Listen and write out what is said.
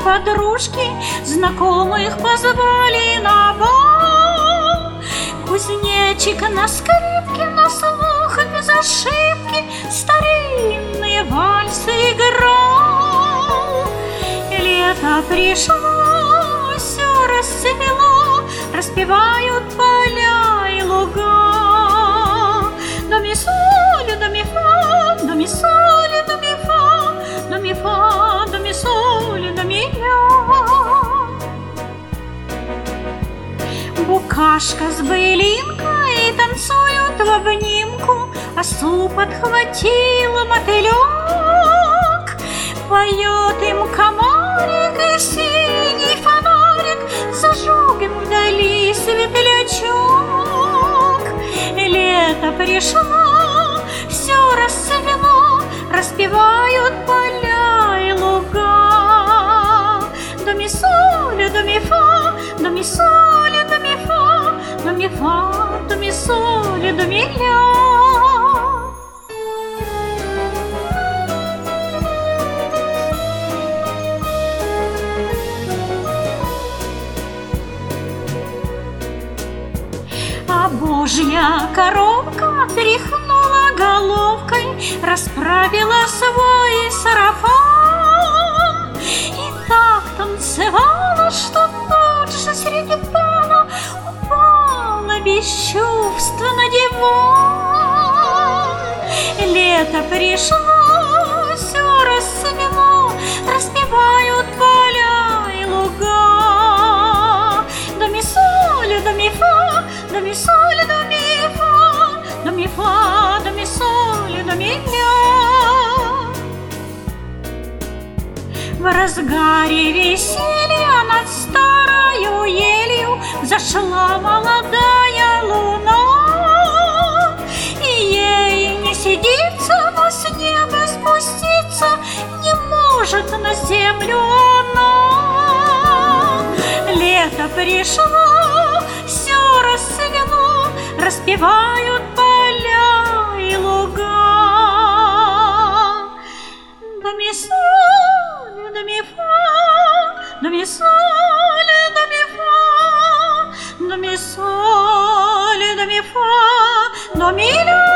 подружки знакомых позвали на бал. Кузнечик на скрипке, на слух без ошибки старинные вальсы играл. И лето пришло, все расцвело, распевают поля и луга. До ми соль, до ми фа, до ми соль, до ми фа, до ми фа, до ми соль, до ми ля. Букашка с былинкой танцуют в обнимку, осу подхватил мотылек. Поет им комарик и синий фонарик, зажег вдали светлячок. Лето пришло, все расцвело, распевают поля и луга. До ми соль, до ми фа, до ми соль, до ми фа, до ми фа, до ми соль, до ми ля. А божья коровка тряхнула головкой, расправила свой сарафан и так танцевала, что тут же среди пана упала без чувств на диван. Лето пришло, все расцвело, распевают поля и луга. До ми соль, до ми фа, до ми соль, до ми фа, до ми фа, до ми соль, до ми ля. В разгаре веселья над старою елью взошла молодая луна, и ей не сидится, но с неба спуститься не может на землю она. Лето пришло, все расцвело, распевают поля и луга. До ми соль, до ми фа, до ми соль, до ми фа, до ми соль, до ми фа, до ми ля.